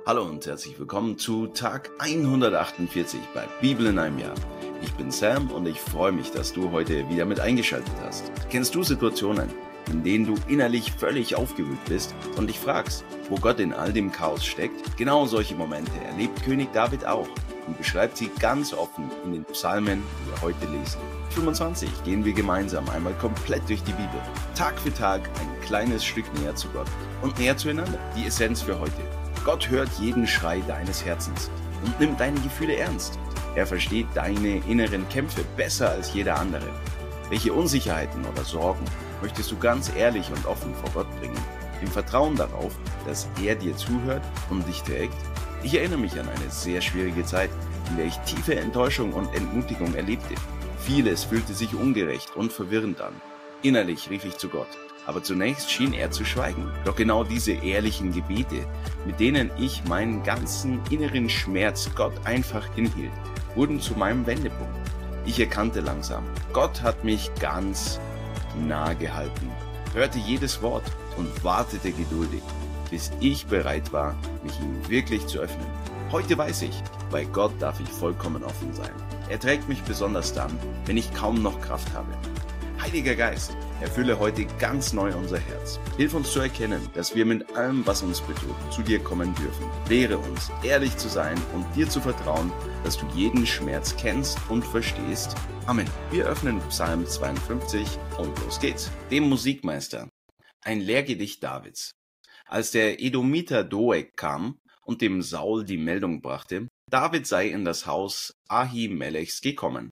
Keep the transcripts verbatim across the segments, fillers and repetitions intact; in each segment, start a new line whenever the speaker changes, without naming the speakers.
Hallo und herzlich willkommen zu Tag hundertachtundvierzig bei Bibel in einem Jahr. Ich bin Sam und ich freue mich, dass du heute wieder mit eingeschaltet hast. Kennst du Situationen, in denen du innerlich völlig aufgewühlt bist und dich fragst, wo Gott in all dem Chaos steckt? Genau solche Momente erlebt König David auch und beschreibt sie ganz offen in den Psalmen, die wir heute lesen. fünfundzwanzig gehen wir gemeinsam einmal komplett durch die Bibel. Tag für Tag ein kleines Stück näher zu Gott und näher zueinander. Die Essenz für heute: Gott hört jeden Schrei deines Herzens und nimmt deine Gefühle ernst. Er versteht deine inneren Kämpfe besser als jeder andere. Welche Unsicherheiten oder Sorgen möchtest du ganz ehrlich und offen vor Gott bringen, im Vertrauen darauf, dass er dir zuhört und dich trägt? Ich erinnere mich an eine sehr schwierige Zeit, in der ich tiefe Enttäuschung und Entmutigung erlebte. Vieles fühlte sich ungerecht und verwirrend an. Innerlich rief ich zu Gott, aber zunächst schien er zu schweigen. Doch genau diese ehrlichen Gebete, mit denen ich meinen ganzen inneren Schmerz Gott einfach hinhielt, wurden zu meinem Wendepunkt. Ich erkannte langsam, Gott hat mich ganz nah gehalten, hörte jedes Wort und wartete geduldig, bis ich bereit war, mich ihm wirklich zu öffnen. Heute weiß ich, bei Gott darf ich vollkommen offen sein. Er trägt mich besonders dann, wenn ich kaum noch Kraft habe. Heiliger Geist, erfülle heute ganz neu unser Herz. Hilf uns zu erkennen, dass wir mit allem, was uns bedrückt, zu dir kommen dürfen. Lehre uns, ehrlich zu sein und dir zu vertrauen, dass du jeden Schmerz kennst und verstehst. Amen. Wir öffnen Psalm zweiundfünfzig und los geht's. Dem Musikmeister. Ein Lehrgedicht Davids. Als der Edomiter Doeg kam und dem Saul die Meldung brachte, David sei in das Haus Ahimelechs gekommen.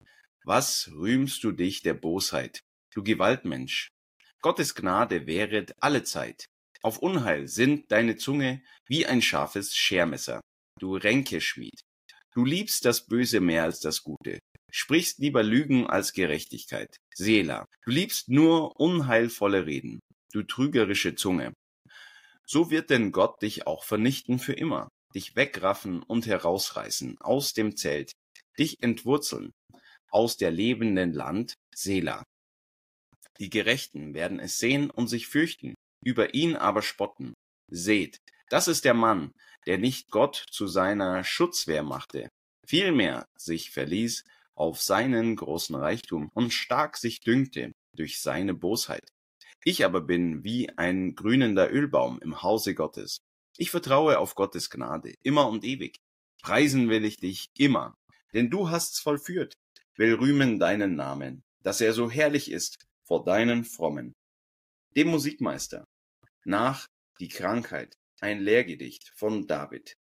Was rühmst du dich der Bosheit, du Gewaltmensch? Gottes Gnade währet allezeit. Auf Unheil sinnt deine Zunge wie ein scharfes Schermesser, du Ränkeschmied. Du liebst das Böse mehr als das Gute, sprichst lieber Lügen als Gerechtigkeit. Selah, du liebst nur unheilvolle Reden, du trügerische Zunge. So wird denn Gott dich auch vernichten für immer, dich wegraffen und herausreißen aus dem Zelt, dich entwurzeln aus der lebenden Land, Selah. Die Gerechten werden es sehen und sich fürchten, über ihn aber spotten. Seht, das ist der Mann, der nicht Gott zu seiner Schutzwehr machte, vielmehr sich verließ auf seinen großen Reichtum und stark sich dünkte durch seine Bosheit. Ich aber bin wie ein grünender Ölbaum im Hause Gottes. Ich vertraue auf Gottes Gnade, immer und ewig. Preisen will ich dich immer, denn du hast's vollführt. Will rühmen deinen Namen, dass er so herrlich ist vor deinen Frommen. Dem Musikmeister. Nach die Krankheit, ein Lehrgedicht von David.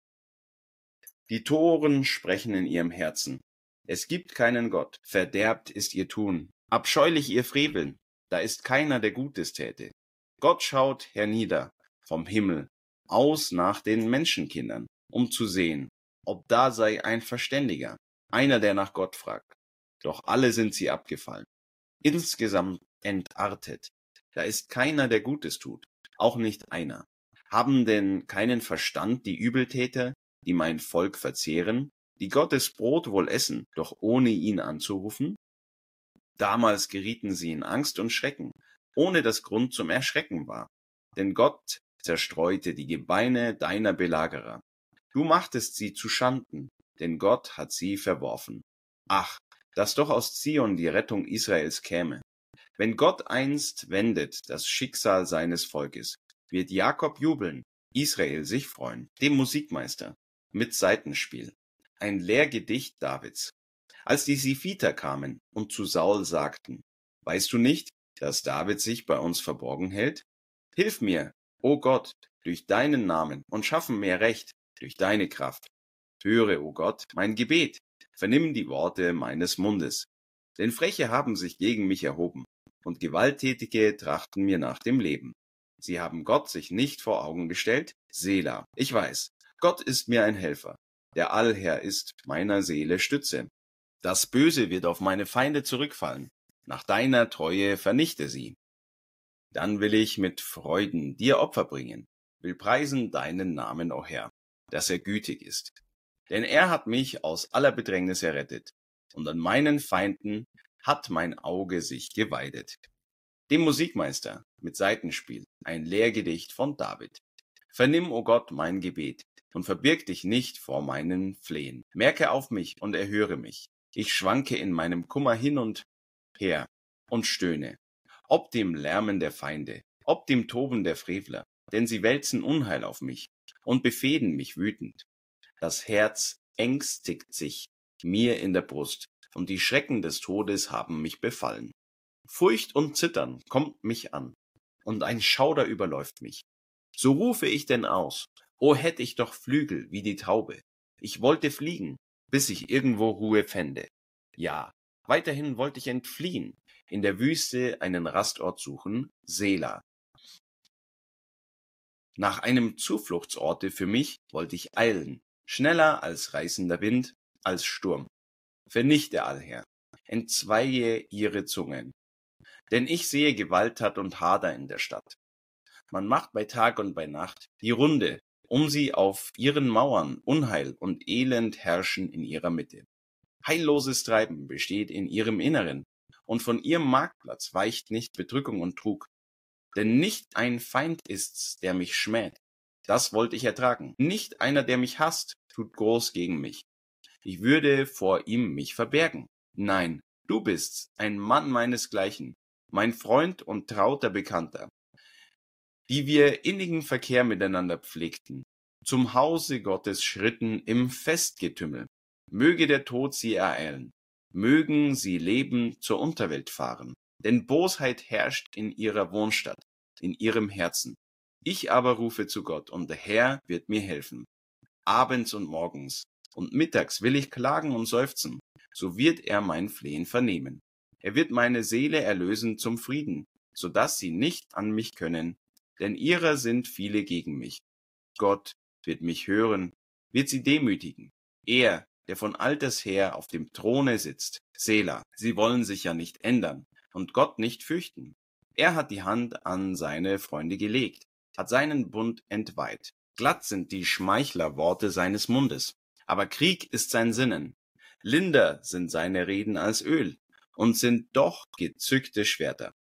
Die Toren sprechen in ihrem Herzen. Es gibt keinen Gott, verderbt ist ihr Tun, abscheulich ihr Freveln, da ist keiner, der Gutes täte. Gott schaut hernieder vom Himmel aus nach den Menschenkindern, um zu sehen, ob da sei ein Verständiger, einer, der nach Gott fragt. Doch alle sind sie abgefallen, insgesamt entartet. Da ist keiner, der Gutes tut, auch nicht einer. Haben denn keinen Verstand die Übeltäter, die mein Volk verzehren, die Gottes Brot wohl essen, doch ohne ihn anzurufen? Damals gerieten sie in Angst und Schrecken, ohne dass Grund zum Erschrecken war. Denn Gott zerstreute die Gebeine deiner Belagerer. Du machtest sie zu Schanden, denn Gott hat sie verworfen. Ach, dass doch aus Zion die Rettung Israels käme. Wenn Gott einst wendet das Schicksal seines Volkes, wird Jakob jubeln, Israel sich freuen. Dem Musikmeister mit Saitenspiel. Ein Lehrgedicht Davids. Als die Siphiter kamen und zu Saul sagten: Weißt du nicht, dass David sich bei uns verborgen hält? Hilf mir, o Gott, durch deinen Namen und schaffe mir Recht durch deine Kraft. Höre, o Gott, mein Gebet. Vernimm die Worte meines Mundes. Denn Freche haben sich gegen mich erhoben, und Gewalttätige trachten mir nach dem Leben. Sie haben Gott sich nicht vor Augen gestellt. Selah, ich weiß, Gott ist mir ein Helfer. Der Allherr ist meiner Seele Stütze. Das Böse wird auf meine Feinde zurückfallen. Nach deiner Treue vernichte sie. Dann will ich mit Freuden dir Opfer bringen, will preisen deinen Namen, o Herr, dass er gütig ist. Denn er hat mich aus aller Bedrängnis errettet, und an meinen Feinden hat mein Auge sich geweidet. Dem Musikmeister mit Saitenspiel, ein Lehrgedicht von David. Vernimm, o Gott, mein Gebet, und verbirg dich nicht vor meinen Flehen. Merke auf mich und erhöre mich. Ich schwanke in meinem Kummer hin und her und stöhne, ob dem Lärmen der Feinde, ob dem Toben der Frevler, denn sie wälzen Unheil auf mich und befehden mich wütend. Das Herz ängstigt sich mir in der Brust, und die Schrecken des Todes haben mich befallen. Furcht und Zittern kommt mich an, und ein Schauder überläuft mich. So rufe ich denn aus, o hätt ich doch Flügel wie die Taube. Ich wollte fliegen, bis ich irgendwo Ruhe fände. Ja, weiterhin wollte ich entfliehen, in der Wüste einen Rastort suchen, Sela. Nach einem Zufluchtsorte für mich wollte ich eilen, schneller als reißender Wind, als Sturm. Vernichte allher, entzweie ihre Zungen, denn ich sehe Gewalttat und Hader in der Stadt. Man macht bei Tag und bei Nacht die Runde, um sie auf ihren Mauern, Unheil und Elend herrschen in ihrer Mitte. Heilloses Treiben besteht in ihrem Inneren, und von ihrem Marktplatz weicht nicht Bedrückung und Trug. Denn nicht ein Feind ist's, der mich schmäht, das wollte ich ertragen. Nicht einer, der mich hasst, tut groß gegen mich. Ich würde vor ihm mich verbergen. Nein, du bist's, ein Mann meinesgleichen, mein Freund und trauter Bekannter, die wir innigen Verkehr miteinander pflegten, zum Hause Gottes schritten im Festgetümmel. Möge der Tod sie ereilen, mögen sie leben zur Unterwelt fahren, denn Bosheit herrscht in ihrer Wohnstadt, in ihrem Herzen. Ich aber rufe zu Gott, und der Herr wird mir helfen. Abends und morgens und mittags will ich klagen und seufzen, so wird er mein Flehen vernehmen. Er wird meine Seele erlösen zum Frieden, so dass sie nicht an mich können, denn ihrer sind viele gegen mich. Gott wird mich hören, wird sie demütigen. Er, der von alters her auf dem Throne sitzt, Sela, sie wollen sich ja nicht ändern und Gott nicht fürchten. Er hat die Hand an seine Freunde gelegt, hat seinen Bund entweiht. Glatt sind die Schmeichlerworte seines Mundes, aber Krieg ist sein Sinnen. Linder sind seine Reden als Öl und sind doch gezückte Schwerter.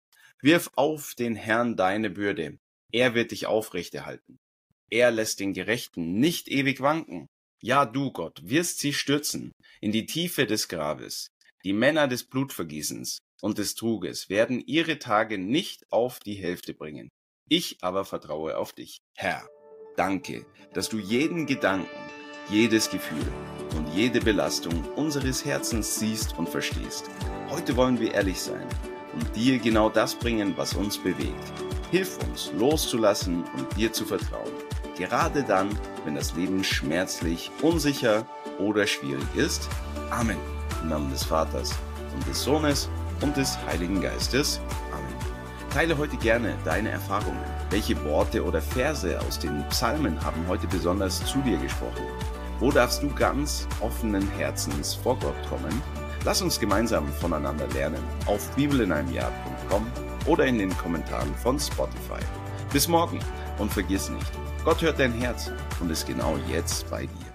Wirf auf den Herrn deine Bürde, er wird dich aufrechterhalten. Er lässt den Gerechten nicht ewig wanken. Ja, du Gott, wirst sie stürzen in die Tiefe des Grabes. Die Männer des Blutvergießens und des Truges werden ihre Tage nicht auf die Hälfte bringen. Ich aber vertraue auf dich. Herr, danke, dass du jeden Gedanken, jedes Gefühl und jede Belastung unseres Herzens siehst und verstehst. Heute wollen wir ehrlich sein und dir genau das bringen, was uns bewegt. Hilf uns, loszulassen und dir zu vertrauen. Gerade dann, wenn das Leben schmerzlich, unsicher oder schwierig ist. Amen. Im Namen des Vaters und des Sohnes und des Heiligen Geistes. Amen. Teile heute gerne deine Erfahrungen. Welche Worte oder Verse aus den Psalmen haben heute besonders zu dir gesprochen? Wo darfst du ganz offenen Herzens vor Gott kommen? Lass uns gemeinsam voneinander lernen auf bibel in einem Jahr punkt com oder in den Kommentaren von Spotify. Bis morgen und vergiss nicht, Gott hört dein Herz und ist genau jetzt bei dir.